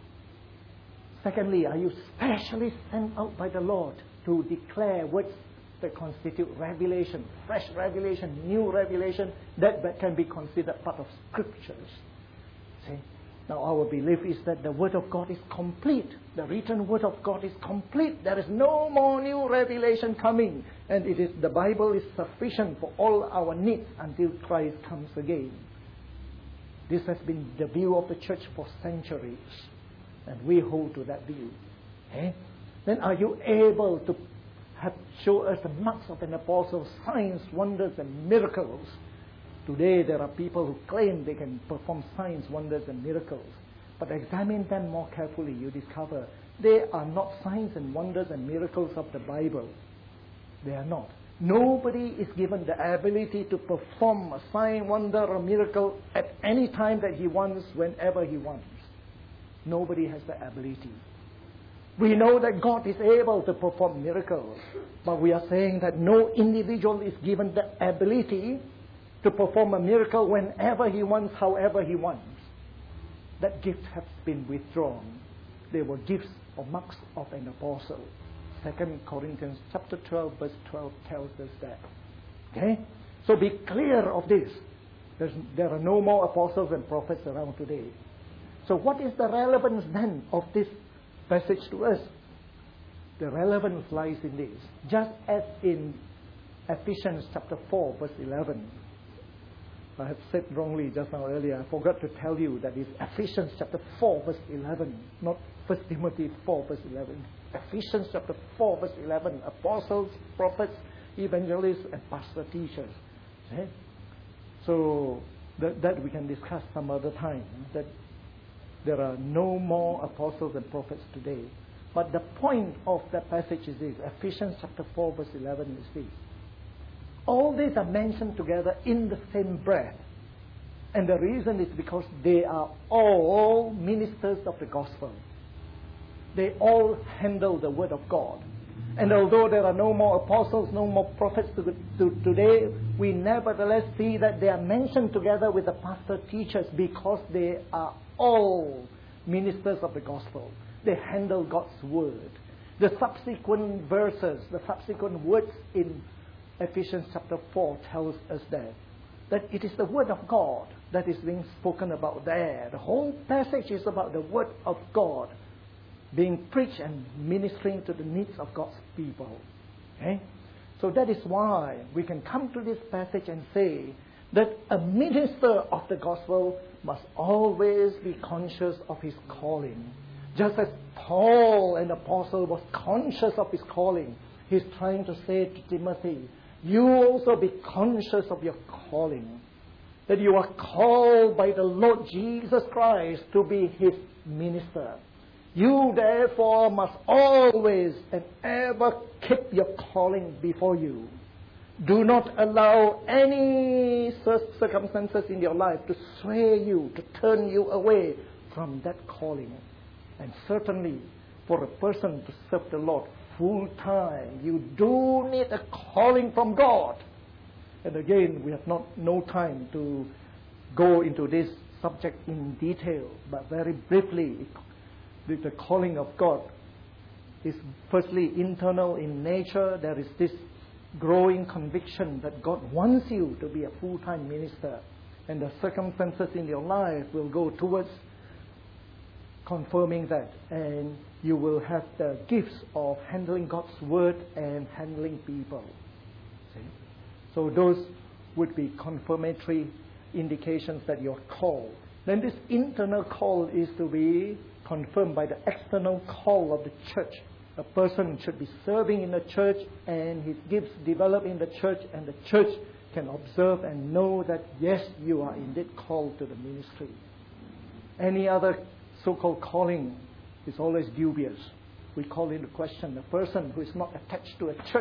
Secondly, are you specially sent out by the Lord to declare words that constitute revelation, fresh revelation, new revelation, that can be considered part of Scriptures? See? Now our belief is that the Word of God is complete. The written Word of God is complete. There is no more new revelation coming. And the Bible is sufficient for all our needs until Christ comes again. This has been the view of the church for centuries. And we hold to that view. Okay? Then are you able to show us the marks of an apostle, signs, wonders, and miracles? Today there are people who claim they can perform signs, wonders, and miracles. But examine them more carefully, you discover they are not signs and wonders and miracles of the Bible. They are not. Nobody is given the ability to perform a sign, wonder, or miracle at any time that he wants, whenever he wants. Nobody has the ability. We know that God is able to perform miracles, but we are saying that no individual is given the ability to perform a miracle whenever he wants, however he wants. That gift has been withdrawn. They were gifts or marks of an apostle. 2 Corinthians chapter 12 verse 12 tells us that. Okay? So be clear of this. There are no more apostles and prophets around today. So what is the relevance then of this passage to us? The relevance lies in this. Just as in Ephesians chapter 4 verse 11. I have said wrongly just now earlier. I forgot to tell you that it's Ephesians chapter 4 verse 11, not 1 Timothy 4 verse 11. Ephesians chapter 4 verse 11. Apostles, prophets, evangelists, and pastor teachers. Okay? So that we can discuss some other time. That there are no more apostles and prophets today. But the point of that passage is this. Ephesians chapter 4 verse 11 is this. All these are mentioned together in the same breath. And the reason is because they are all ministers of the gospel. They all handle the word of God. And although there are no more apostles, no more prophets today, we nevertheless see that they are mentioned together with the pastor teachers because they are all ministers of the gospel. They handle God's word. The subsequent verses, the subsequent words in Ephesians chapter 4 tells us that it is the word of God that is being spoken about there. The whole passage is about the word of God being preached and ministering to the needs of God's people. Okay? So that is why we can come to this passage and say that a minister of the gospel must always be conscious of his calling. Just as Paul, an apostle, was conscious of his calling, he's trying to say to Timothy, you also be conscious of your calling. That you are called by the Lord Jesus Christ to be His minister. You therefore must always and ever keep your calling before you. Do not allow any circumstances in your life to sway you, to turn you away from that calling. And certainly, for a person to serve the Lord full time, you do need a calling from God. And again, we have no time to go into this subject in detail, but very briefly, the calling of God is firstly internal in nature. There is this growing conviction that God wants you to be a full-time minister, and the circumstances in your life will go towards confirming that, and you will have the gifts of handling God's word and handling people. See? So those would be confirmatory indications that you're called. Then this internal call is to be confirmed by the external call of the church. A person should be serving in the church and his gifts develop in the church, and the church can observe and know that yes, you are indeed called to the ministry. Any other so-called calling is always dubious. We call into question a person who is not attached to a church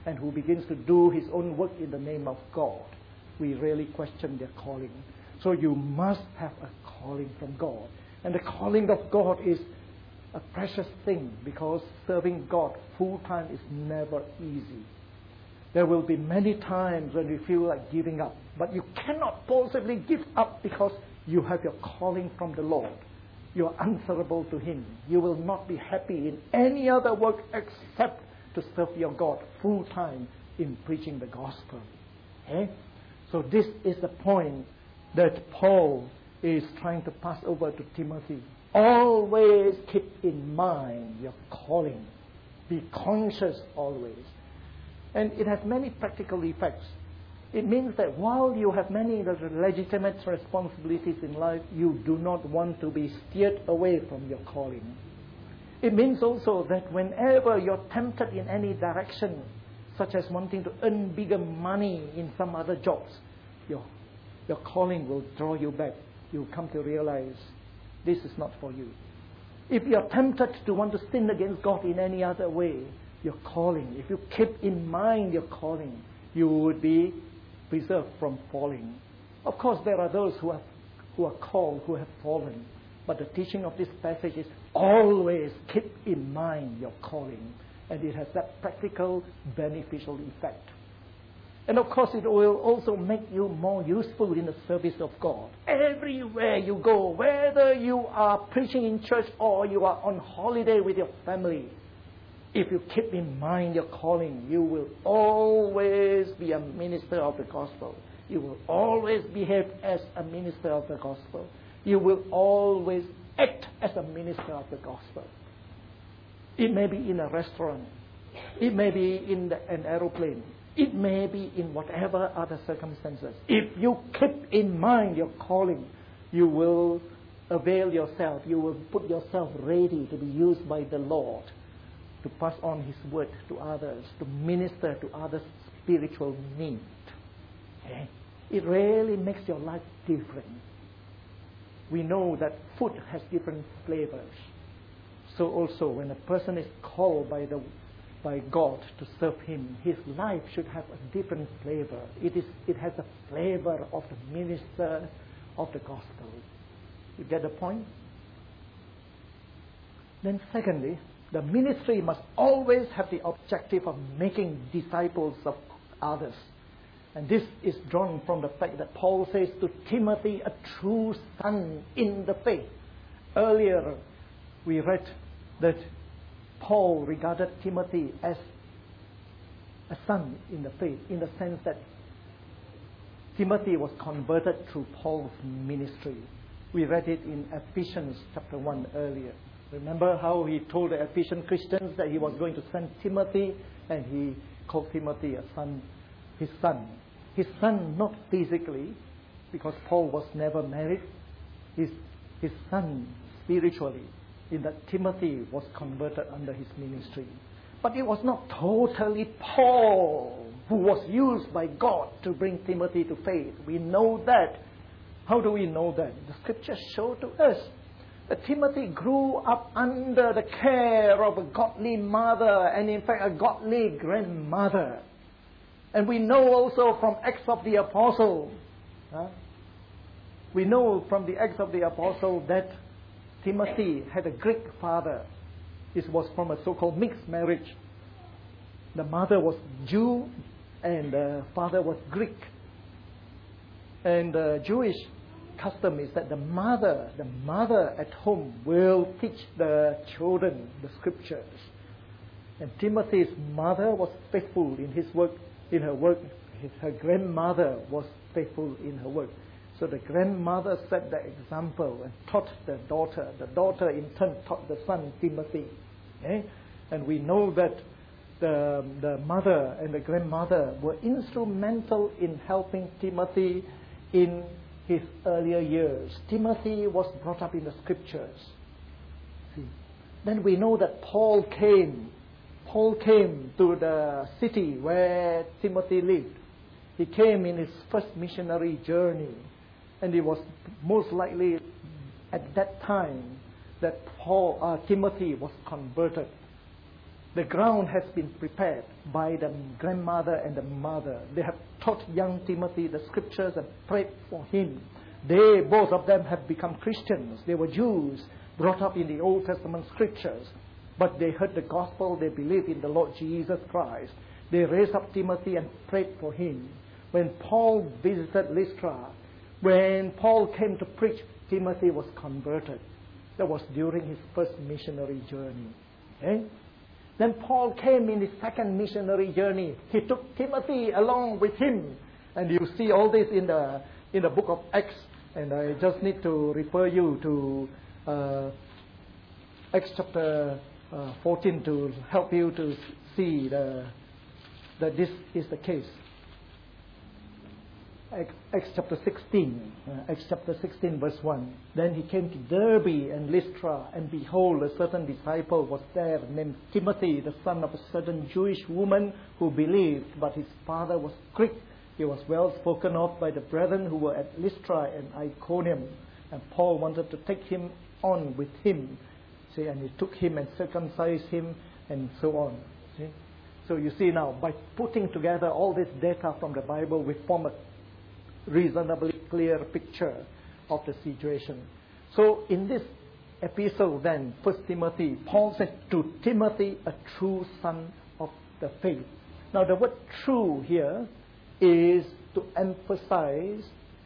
and who begins to do his own work in the name of God, we really question their calling. So you must have a calling from God. And the calling of God is a precious thing, because serving God full-time is never easy. There will be many times when you feel like giving up, but you cannot possibly give up because you have your calling from the Lord. You are answerable to Him. You will not be happy in any other work except to serve your God full-time in preaching the gospel. Okay? So this is the point that Paul is trying to pass over to Timothy. Always keep in mind your calling. Be conscious always. And it has many practical effects. It means that while you have many legitimate responsibilities in life, you do not want to be steered away from your calling. It means also that whenever you're tempted in any direction, such as wanting to earn bigger money in some other jobs, your calling will draw you back. You'll come to realize this is not for you. If you're tempted to want to sin against God in any other way, your calling, if you keep in mind your calling, you would be preserved from falling. Of course, there are those who are called who have fallen. But the teaching of this passage is always keep in mind your calling. And it has that practical, beneficial effect. And of course, it will also make you more useful in the service of God. Everywhere you go, whether you are preaching in church or you are on holiday with your family, if you keep in mind your calling, you will always be a minister of the gospel. You will always behave as a minister of the gospel. You will always act as a minister of the gospel. It may be in a restaurant. It may be in an aeroplane. It may be in whatever other circumstances. If you keep in mind your calling, you will avail yourself. You will put yourself ready to be used by the Lord to pass on His word to others, to minister to others' spiritual need. Okay? It really makes your life different. We know that food has different flavors. So also, when a person is called by God to serve Him, his life should have a different flavor. It has a flavor of the minister of the gospel. You get the point? Then secondly, the ministry must always have the objective of making disciples of others. And this is drawn from the fact that Paul says to Timothy, a true son in the faith. Earlier, we read that Paul regarded Timothy as a son in the faith, in the sense that Timothy was converted through Paul's ministry. We read it in Ephesians chapter 1 earlier. Remember how he told the Ephesian Christians that he was going to send Timothy, and he called Timothy a son, his son. His son, not physically, because Paul was never married. His son spiritually, in that Timothy was converted under his ministry. But it was not totally Paul who was used by God to bring Timothy to faith. We know that. How do we know that? The scriptures show to us that Timothy grew up under the care of a godly mother, and in fact a godly grandmother. And we know also from Acts of the Apostle, that Timothy had a Greek father. It was from a so-called mixed marriage. The mother was Jew and the father was Greek. And the Jewish custom is that the mother at home will teach the children the scriptures. And Timothy's mother was faithful in her work. Her grandmother was faithful in her work. So the grandmother set the example and taught the daughter. The daughter in turn taught the son Timothy. Okay? And we know that the mother and the grandmother were instrumental in helping Timothy in his earlier years. Timothy was brought up in the scriptures. See? Then we know that Paul came to the city where Timothy lived. He came in his first missionary journey. And it was most likely at that time that Timothy was converted. The ground has been prepared by the grandmother and the mother. They have taught young Timothy the scriptures and prayed for him. They, both of them, have become Christians. They were Jews, brought up in the Old Testament scriptures. But they heard the gospel, they believed in the Lord Jesus Christ. They raised up Timothy and prayed for him. When Paul visited Lystra, when Paul came to preach, Timothy was converted. That was during his first missionary journey. Okay? Then Paul came in his second missionary journey. He took Timothy along with him. And you see all this in the book of Acts. And I just need to refer you to Acts chapter 14 to help you to see that this is the case. Acts chapter 16, Acts chapter 16 verse 1. Then he came to Derbe and Lystra, and behold, a certain disciple was there named Timothy, the son of a certain Jewish woman who believed, but his father was Greek. He was well spoken of by the brethren who were at Lystra and Iconium, and Paul wanted to take him on with him. See, and he took him and circumcised him, and so on. See? So you see now, by putting together all this data from the Bible, we form a reasonably clear picture of the situation. So in this epistle then, 1 Timothy, Paul said to Timothy, a true son of the faith. Now the word true here is to emphasize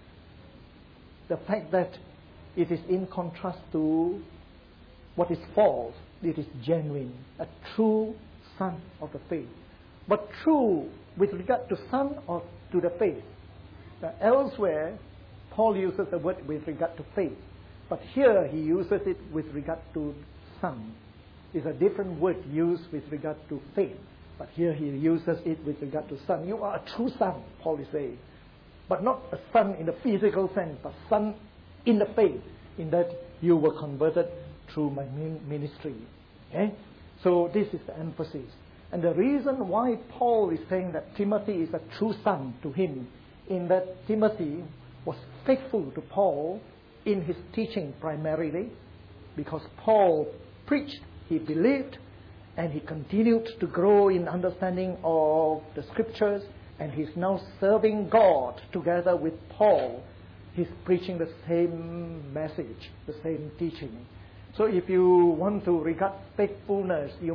the fact that it is in contrast to what is false. It is genuine, a true son of the faith. But true with regard to son or to the faith. Now, elsewhere, Paul uses the word with regard to faith. But here he uses it with regard to son. It's a different word used with regard to faith. But here he uses it with regard to son. You are a true son, Paul is saying. But not a son in the physical sense, but son in the faith, in that you were converted through my ministry. Okay? So this is the emphasis. And the reason why Paul is saying that Timothy is a true son to him, in that Timothy was faithful to Paul in his teaching primarily, because Paul preached, he believed, and he continued to grow in understanding of the scriptures, and he's now serving God together with Paul. He's preaching the same message, the same teaching. So if you want to regard faithfulness, you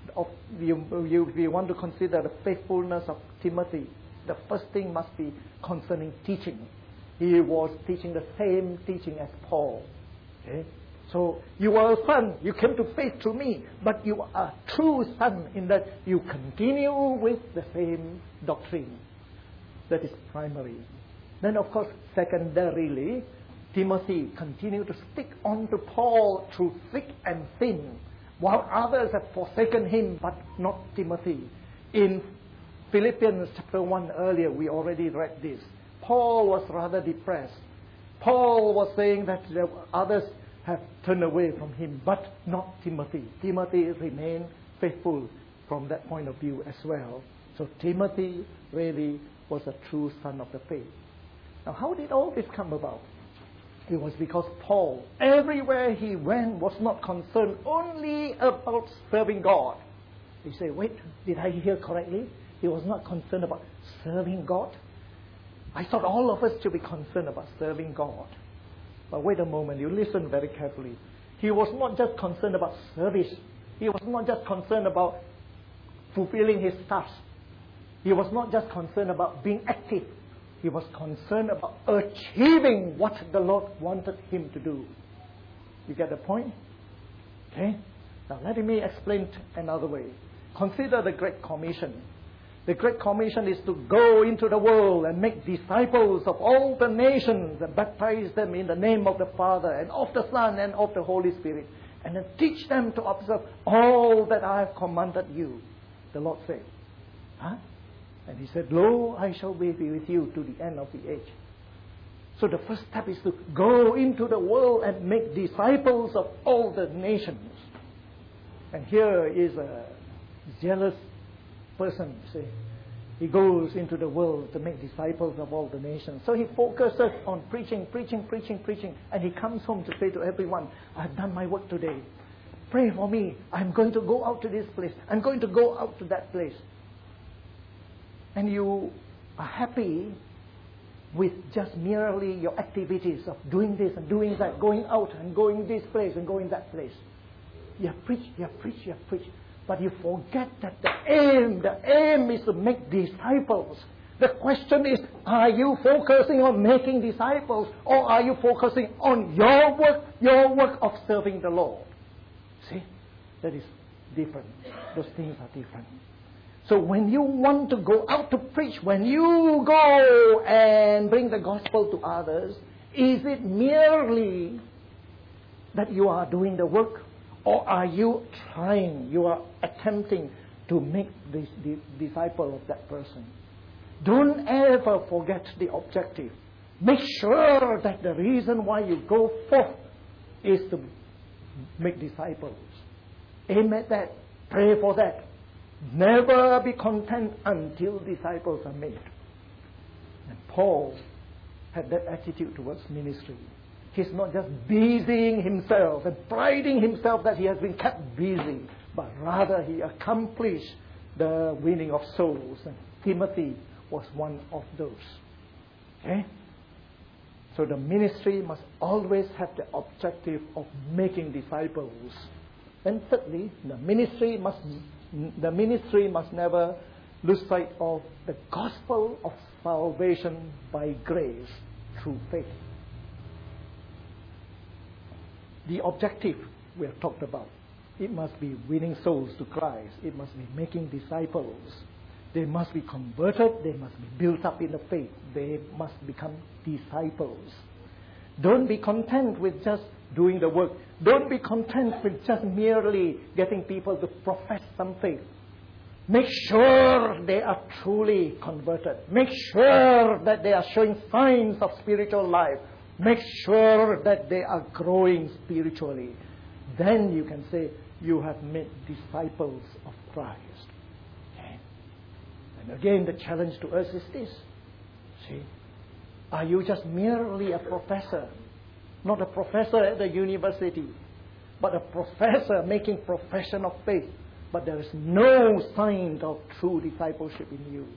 want to consider the faithfulness of Timothy. The first thing must be concerning teaching. He was teaching the same teaching as Paul. Okay? So you are a son, you came to faith through me, but you are a true son in that you continue with the same doctrine. That is primary. Then of course, secondarily, Timothy continued to stick on to Paul through thick and thin, while others have forsaken him, but not Timothy. In Philippians chapter 1 earlier, we already read this. Paul was rather depressed. Paul was saying that others have turned away from him, but not Timothy. Timothy remained faithful from that point of view as well. So Timothy really was a true son of the faith. Now, how did all this come about? It was because Paul, everywhere he went, was not concerned only about serving God. You say, wait, did I hear correctly? He was not concerned about serving God. I thought all of us should be concerned about serving God. But wait a moment, you listen very carefully. He was not just concerned about service. He was not just concerned about fulfilling his tasks. He was not just concerned about being active. He was concerned about achieving what the Lord wanted him to do. You get the point? Okay? Now let me explain another way. Consider the Great Commission. The Great Commission is to go into the world and make disciples of all the nations and baptize them in the name of the Father and of the Son and of the Holy Spirit, and then teach them to observe all that I have commanded you, the Lord said. Huh? And he said, lo, I shall be with you to the end of the age. So the first step is to go into the world and make disciples of all the nations. And here is a zealous person, see. He goes into the world to make disciples of all the nations. So he focuses on preaching. And he comes home to say to everyone, I've done my work today. Pray for me. I'm going to go out to this place. I'm going to go out to that place. And you are happy with just merely your activities of doing this and doing that, going out and going this place and going that place. You preach, but you forget that the aim is to make disciples. The question is, are you focusing on making disciples, or are you focusing on your work of serving the Lord? See, that is different. Those things are different. So when you want to go out to preach, when you go and bring the gospel to others, is it merely that you are doing the work, or are you attempting to make this disciple of that person? Don't ever forget the objective. Make sure that the reason why you go forth is to make disciples. Aim at that. Pray for that. Never be content until disciples are made. And Paul had that attitude towards ministry. He's not just busying himself and priding himself that he has been kept busy, but rather he accomplished the winning of souls. And Timothy was one of those. Okay? So the ministry must always have the objective of making disciples. And thirdly, the ministry must never lose sight of the gospel of salvation by grace through faith. The objective we have talked about, it must be winning souls to Christ. It must be making disciples. They must be converted. They must be built up in the faith. They must become disciples. Don't be content with just doing the work. Don't be content with just merely getting people to profess some faith. Make sure they are truly converted. Make sure that they are showing signs of spiritual life. Make sure that they are growing spiritually. Then you can say you have made disciples of Christ. Okay? And again, the challenge to us is this. See, are you just merely a professor? Not a professor at the university, but a professor making profession of faith, but there is no sign of true discipleship in you.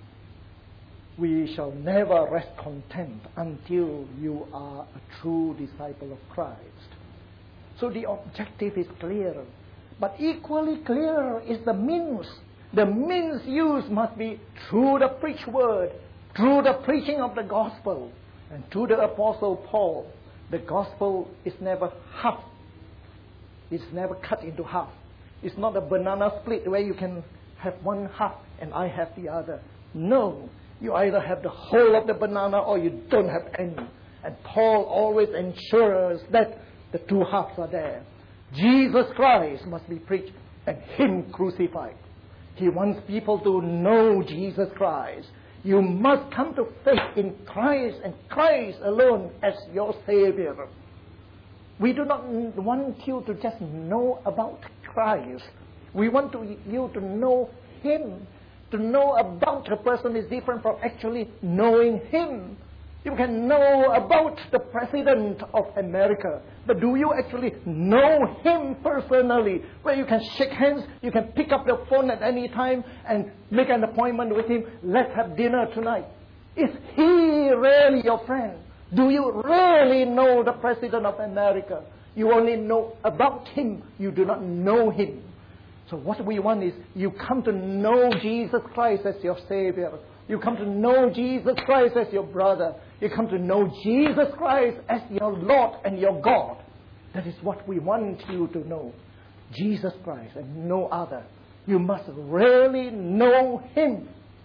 We shall never rest content until you are a true disciple of Christ. So the objective is clear, but equally clear is the means. The means used must be through the preached word, through the preaching of the gospel. And through the Apostle Paul, the gospel is never half. It's never cut into half. It's not a banana split where you can have one half and I have the other. No, you either have the whole of the banana or you don't have any. And Paul always ensures that the two halves are there. Jesus Christ must be preached and Him crucified. He wants people to know Jesus Christ. You must come to faith in Christ and Christ alone as your Savior. We do not want you to just know about Christ. We want you to know Him. To know about a person is different from actually knowing Him. You can know about the President of America, but do you actually know Him personally? Where you can shake hands, you can pick up the phone at any time and make an appointment with Him. Let's have dinner tonight. Is He really your friend? Do you really know the President of America? You only know about Him. You do not know Him. So what we want is you come to know Jesus Christ as your Savior. You come to know Jesus Christ as your brother. You come to know Jesus Christ as your Lord and your God. That is what we want you to know. Jesus Christ and no other. You must really know Him.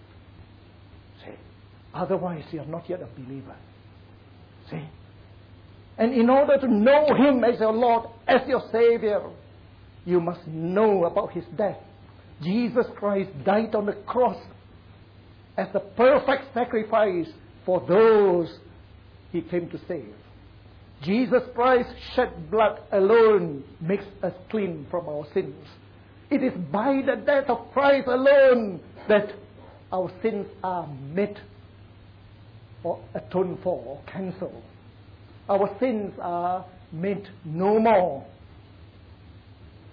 See? Otherwise you are not yet a believer. See? And in order to know Him as your Lord, as your Savior, you must know about His death. Jesus Christ died on the cross as the perfect sacrifice for those He came to save. Jesus Christ shed blood alone makes us clean from our sins. It is by the death of Christ alone that our sins are made or atoned for or cancelled. Our sins are made no more.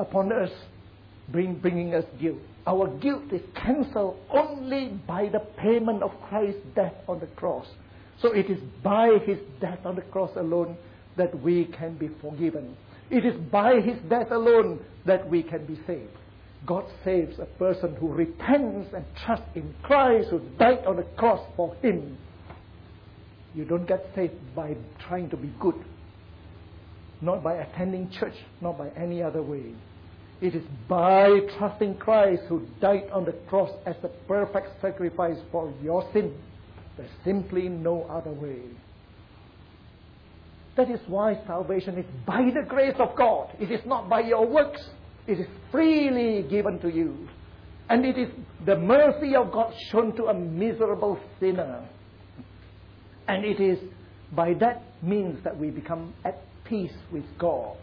upon us, bringing us guilt. Our guilt is cancelled only by the payment of Christ's death on the cross. So it is by His death on the cross alone that we can be forgiven. It is by His death alone that we can be saved. God saves a person who repents and trusts in Christ, who died on the cross for him. You don't get saved by trying to be good, not by attending church, not by any other way. It is by trusting Christ, who died on the cross as a perfect sacrifice for your sin. There's simply no other way. That is why salvation is by the grace of God. It is not by your works. It is freely given to you. And it is the mercy of God shown to a miserable sinner. And it is by that means that we become at peace with God.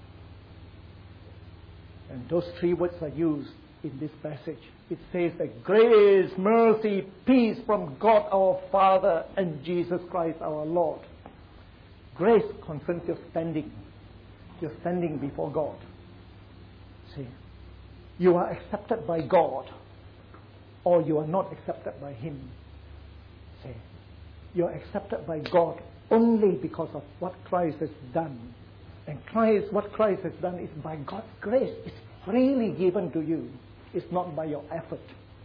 And those three words are used in this passage. It says that grace, mercy, peace from God our Father and Jesus Christ our Lord. Grace concerns your standing. Your standing before God. See, you are accepted by God, or you are not accepted by Him. See, you are accepted by God only because of what Christ has done. And what Christ has done is by God's grace. It's freely given to you. It's not by your effort.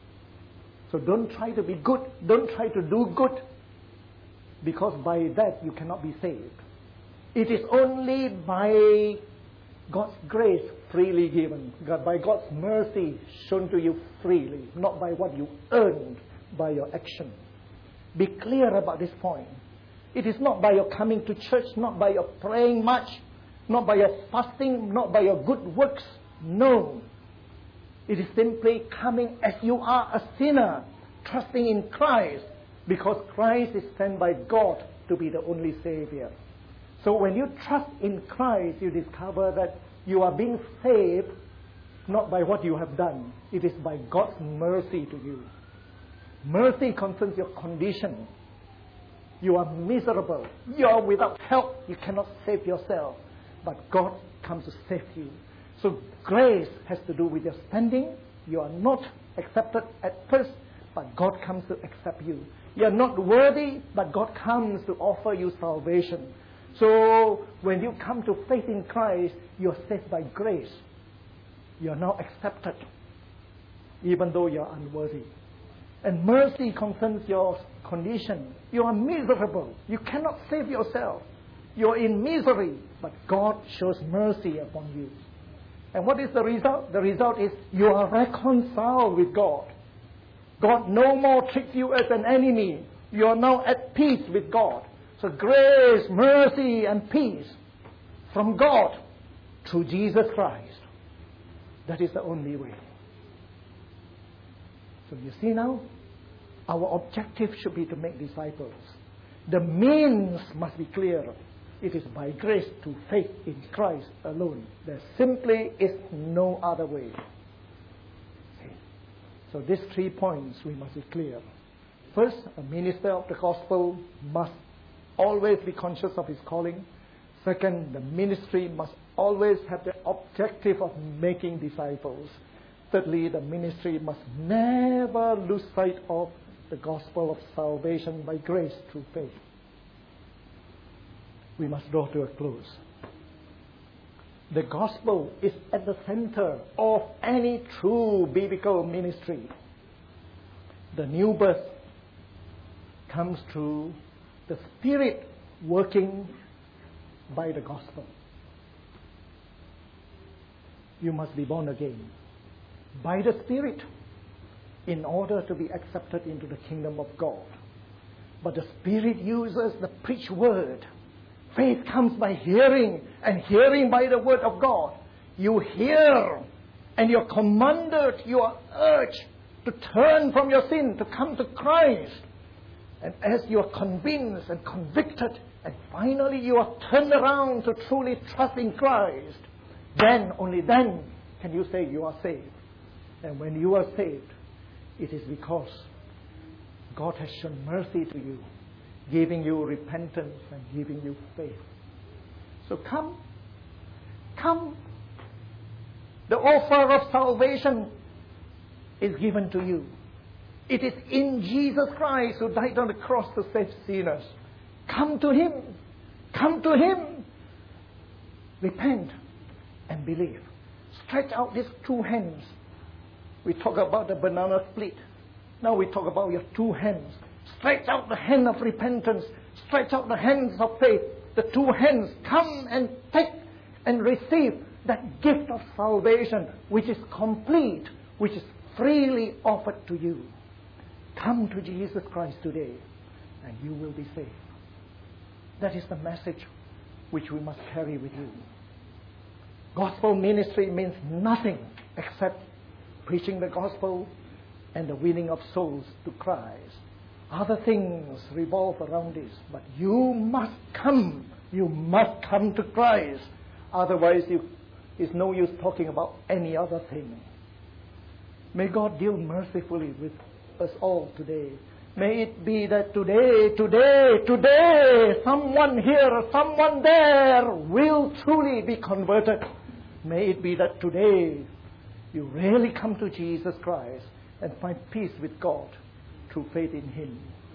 So don't try to be good. Don't try to do good, because by that you cannot be saved. It is only by God's grace freely given, by God's mercy shown to you freely, not by what you earned by your action. Be clear about this point. It is not by your coming to church, not by your praying much, not by your fasting, not by your good works. No. It is simply coming as you are, a sinner, trusting in Christ, because Christ is sent by God to be the only Savior. So when you trust in Christ, you discover that you are being saved not by what you have done. It is by God's mercy to you. Mercy concerns your condition. You are miserable. You are without help. You cannot save yourself. But God comes to save you. So grace has to do with your standing. You are not accepted at first, but God comes to accept you. You are not worthy, but God comes to offer you salvation. So when you come to faith in Christ, you are saved by grace. You are now accepted, even though you are unworthy. And mercy concerns your condition. You are miserable. You cannot save yourself. You are in misery, but God shows mercy upon you. And what is the result? The result is you are reconciled with God. God no more treats you as an enemy. You are now at peace with God. So grace, mercy, and peace from God through Jesus Christ. That is the only way. So you see now, our objective should be to make disciples. The means must be clear. It is by grace to faith in Christ alone. There simply is no other way. See? So these 3 points we must be clear. First, a minister of the gospel must always be conscious of his calling. Second, the ministry must always have the objective of making disciples. Thirdly, the ministry must never lose sight of the gospel of salvation by grace through faith. We must draw to a close. The gospel is at the center of any true biblical ministry. The new birth comes through the Spirit working by the gospel. You must be born again by the Spirit in order to be accepted into the kingdom of God. But the Spirit uses the preached word. Faith comes by hearing, and hearing by the word of God. You hear, and you're commanded, you are urged to turn from your sin, to come to Christ. And as you are convinced and convicted, and finally you are turned around to truly trust in Christ, then, only then, can you say you are saved. And when you are saved, it is because God has shown mercy to you, giving you repentance and giving you faith. So come The offer of salvation is given to you. It is in Jesus Christ who died on the cross to save sinners. Come to Him. Come to Him. Repent and believe. Stretch out these two hands. We talk about the banana split. Now we talk about your two hands. Stretch out the hand of repentance. Stretch out the hands of faith. The two hands. Come and take and receive that gift of salvation, which is complete, which is freely offered to you. Come to Jesus Christ today, and you will be saved. That is the message which we must carry with you. Gospel ministry means nothing except preaching the gospel and the winning of souls to Christ. Other things revolve around this, but you must come. You must come to Christ. Otherwise, it's no use talking about any other thing. May God deal mercifully with us all today. May it be that today, someone here or someone there will truly be converted. May it be that today you really come to Jesus Christ and find peace with God through faith in Him.